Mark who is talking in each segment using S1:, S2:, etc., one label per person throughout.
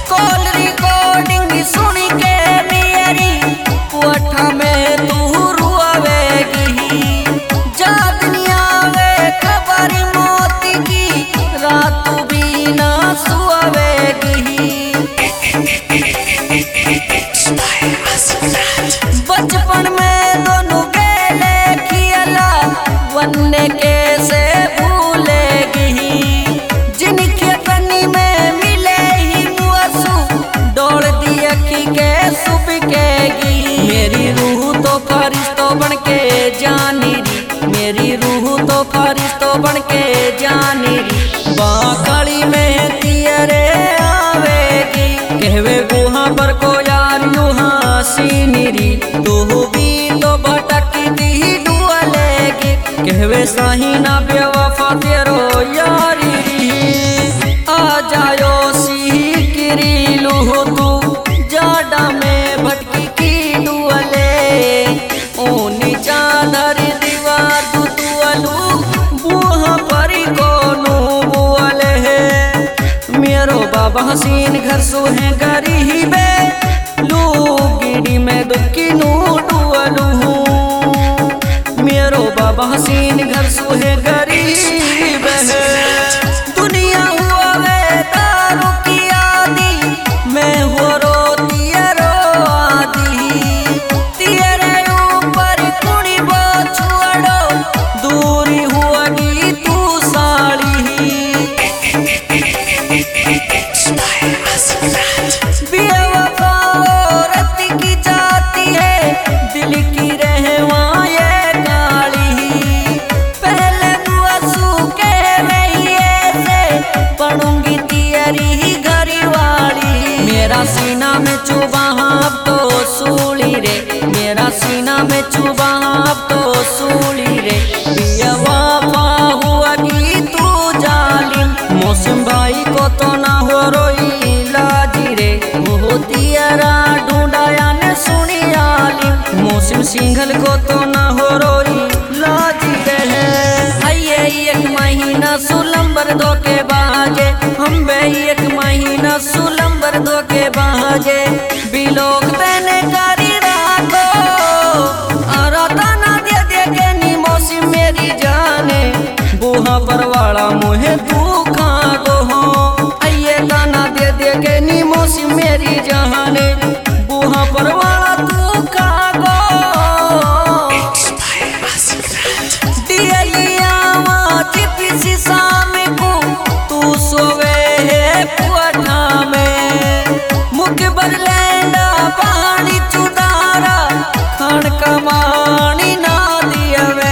S1: Call recording सुन के मेरी कोठा में तू रुआवेगी। जा दुनिया में खबर मौत की रात भी ना सुआवेगी। बचपन में दोनों गेले खियला वन्ने कैसे भूलेगी। जिनके कनी में मिले ही मुआसू दौड़ दी अखी के सुबकेगी। मेरी रूह तो फरिश्तों बन के जानी री, मेरी रूह तो फरिश्तों बन के जानी री। बाकड़ी में तियरे आवेगी कहवे गुहा पर को यार यूं सीनी री। तू भी तो भटकती डुअलेगी कहवे साही ना बेवफा तेरो यारी री। आ जायो सीकरी लूह तू जाडा में भटकी की डुअले। ऊनी चादर दीवार तू अलू बूहा परी कोनू बुअले है। मेरो बाबा हसीन घर सो है गरीबे लू गिड़ी में दुखी नू डुअलू। मेरो बाबा हसीन घर सो है गरीब है। दुनिया हुआ वे दारू की आदि मैं हो रोती रो आदि। तेरे ऊपर कुड़ी बो छोड़ो दूरी हुआगी तू साड़ी। बेवफा औरत की जाती है दिल की रहवाए काली। पहले बुआसू के रहिए से पढ़ूंगी तियरी घरी वाली। मेरा सीना में चुबा अब तो सूली रे, मेरा सीना में चुबा अब तो सूली रे। बेवफा हुआ कि तू जालिम मौसम भाई को तो ना हो रोई लाजी रे। वो तियरा ढूंढाया ने सुनी आलिम मौसम सिंघल को तो ना हो रोई लाजी रे। आइए एक महीना सुलंबर दो के बाजे हम बे एक महीना सुलंबर दो के बाजे। बिलोक तेने करी राखो आराता ना दे दे के नी मौसम मेरी जाने। बूहा परवाड़ा मुहे दुखा गो हो आइए गाना दे दे के नी मौसम मेरी जाने। बूहा परवाड़ा दुखा गो दिया चिपसी शाम को तू सोवे है कोठा में। मुखबर लैंडा पानी चुदारा खान कमानी ना दियवे।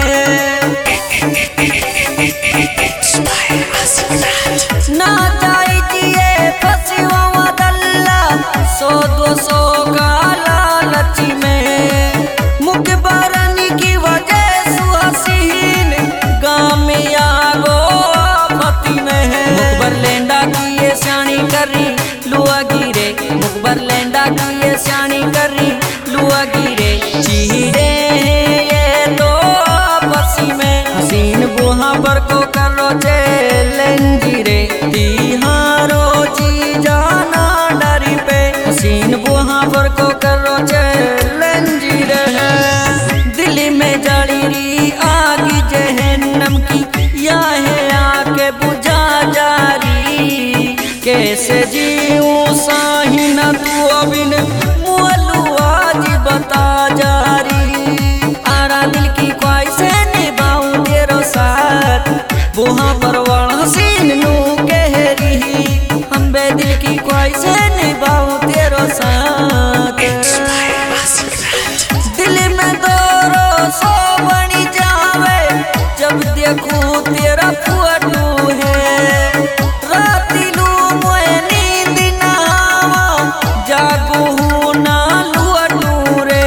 S1: ना चाहिए फसिवा दल्ला 100-200 का लालची में। मुखबरनी की वजह सुहसीन गाँव में आगो पति में। मुखबर लेंडा की ये स्याणी करी लुआ गिरे। मुखबर लेंडा की ये स्याणी करी लुआ गिरे। चीरे ये तो पसी में हसीन बुहा पर को करो चैलेंजी रे। तिहारो जी जाना डरी पे हसीन बुहा पर को करो चैलेंजी रे। दिल में जड़ी री आगी जहन्नम की या है आके बुझा जारी। कैसे जीऊं साही न तू अबिन मुअलू आज बता जारी। आरा दिल की ख्वाहिशें निभाऊं तेरो साथ बुहा परवाड़ हसीन नू कह रही। हम बे दिल की ख्वाहिशें निभाऊं तेरो साथ। दिल में दोरो सो बनी जावे जब देखूं तेरा फोटो है। राती लू मोए नींद ना आवा जागू ना लुअटू रे।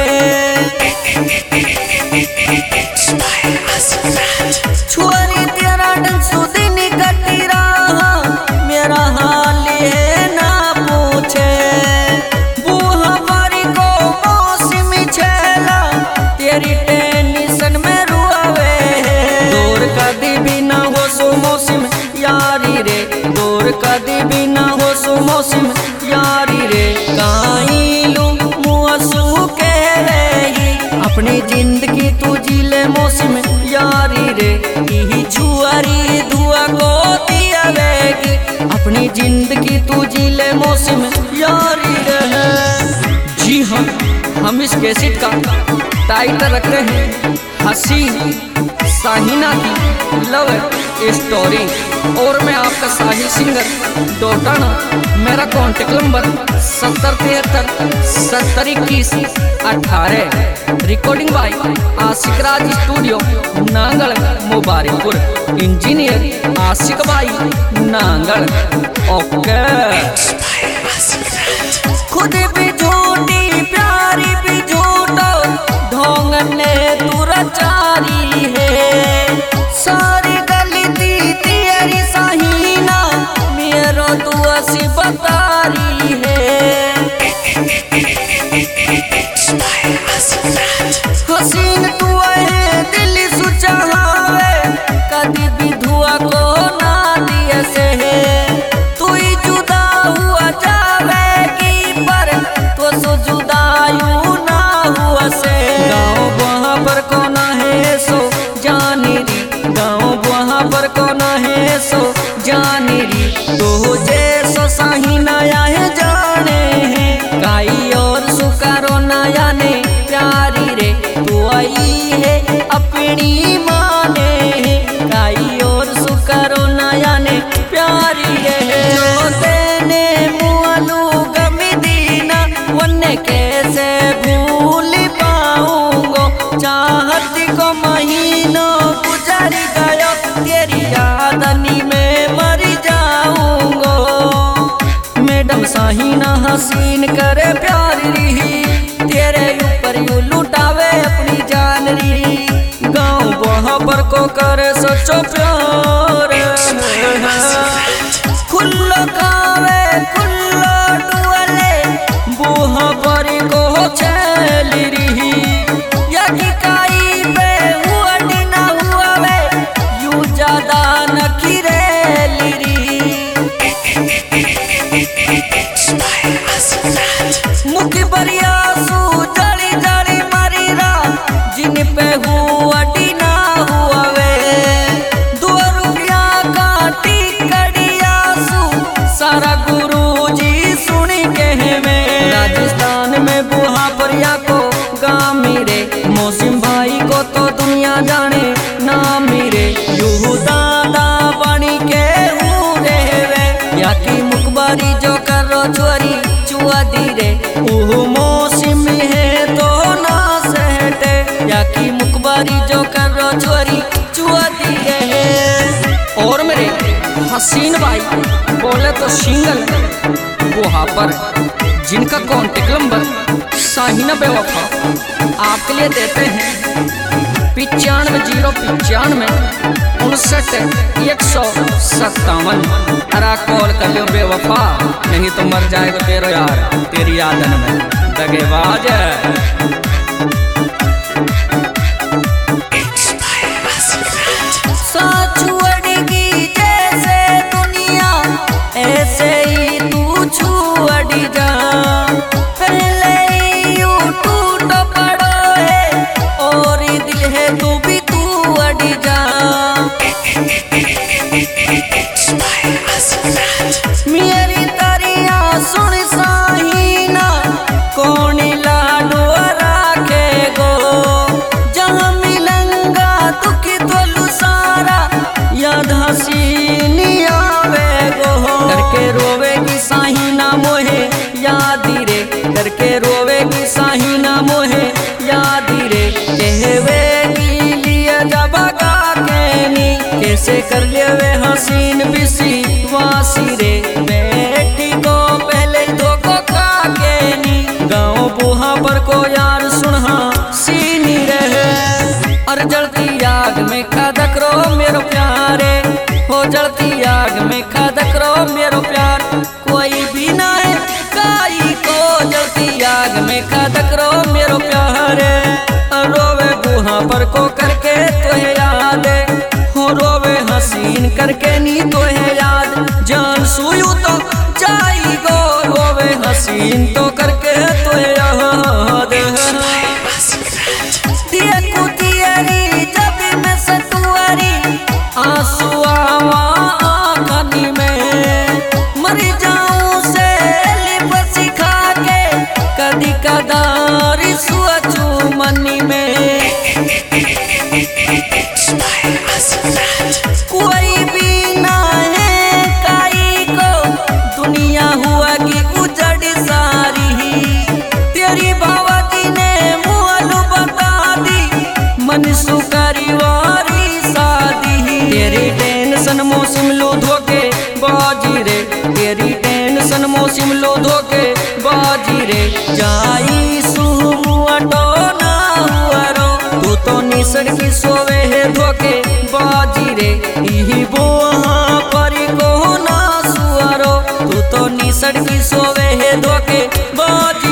S1: छोरी तेरा डंग सुदिन कटी रहा मेरा हाल है ना पूछे। बूहा बारी को मौसमी छेला तेरी टेंशन में रुआवे। दूर कदी भी ना मौसम यारी रे काईलू मुआसू के रही अपनी जिंदगी तू जी ले मौसम यारी रे यही छुआरी धुआ को दिया वेगी अपनी जिंदगी तू जी ले मौसम यारी रे। जी हाँ, हम इस कैसेट का टाइटल रख रहे हैं हसीन साहिना की लव स्टोरी और मैं आपका साहिल सिंगर डोटाना। मेरा कॉन्टेक्ट नंबर 7073-7021-18। रिकॉर्डिंग बाय आशिक राज स्टूडियो नांगल मुबारकपुर। इंजीनियर आशिक भाई नांगल। ओके। खुद भी झूठी प्यारी भी झूठो ढोंग ने तू रचारी है सारी गलती तेरी साहिना मेरो तू असी बतारी है। हसीन तू है दिल सुचावे कभी भी धुआ को ना दिए से तू ही जुदा हुआ जावेगी पर तो सो जुदायू ना हुआ से। गाँव वहाँ पर कौन है सो जानी री गाँव वहाँ पर कौन है सो जानी री तो जैसो साही नया है जाने हैं काई और सुकारो नया ने प्यारी रे तू आई है अपनी माने है काई और सुकारो नया ने प्यारी रे। जो तेने मुआलू गमी दीना वन्ने कैसे भूल पाऊंगो चाहत को महीनों गुजर गयो तेरी यादनी में मर जाऊंगो। मैडम साहिना हसीन करे प्यार रही तेरे ऊपर यू लुटावे अपनी जान रही गाँव वहाँ पर को करे सचो प्यार खुल्लो खावे खुल्लो डुअले बुहा पर को चल रही यही काई पे हुआ ना हुआ वे यू ज्यादा न खिरेली रही। मुख बरिया सू जड़ी जड़ी मरी रा जिन पे हुआ ना हुआ वे 2 रुपया का टिकड़िया सू सारा गुरुजी सुन के में राजस्थान में बुहा बरिया को गाँव मेरे मौसम भाई को तो दुनिया जाने ना मेरे यू दादा बनी के रे या की मुखबारी जो कर रो चोरी चुआ दी रे ओह मौसम है तो ना सहटे या की मुखबारी जो कर रो चोरी चुआ दी रे। और मेरे हसीन भाई बोले तो सिंगल वहाँ पर जिनका कॉन्टेक्ट नंबर साहिना बेवफा आपके लिए देते हैं 95 095 59 157। अरा कॉल कर लो बेवफा नहीं तो मर जाएगा तेरो यार तेरी यादन में दगेबाज। छुअड़गी जैसे दुनिया ऐसे ही तू छुअड़ी जा पहले यू टूट पड़ो है और दिल है तू भी तू अड़ी जा। मेरी तरिया सुन साहिना कौन लाडो राखे गो जहाँ मिलंगा दुख तोलू सारा याद हसीनी आवे गो करके रोवेगी साहिना मोहे याद रे करके रोवेगी साहिना मोहे याद रे कहवेगी लिए जब नी कैसे कर ले वे हसीन बिसी वासी रे बेटी को पहले धोखो खा के नी गाँव बुहा पर को यार सुनहा सीनी रहे और जलती आग में खदक रो मेरो प्यारे हो जलती आग में खदक रो मेरो प्यार कोई भी ना है काई को जलती आग में खदक रो मेरो प्यारे रोवे बुहा पर को करके तो है याद हो रोवे हसीन करके नी तो है याद जान सुयू तो जाई गो सुलो धोके बाजी रे जाई सुमुआटो ना हुआरो तू तो निसर की सोवे है धोके बाजी रे इही बोहा परी को ना सुआरो तू तो निसर की सोवे है धोके बाजी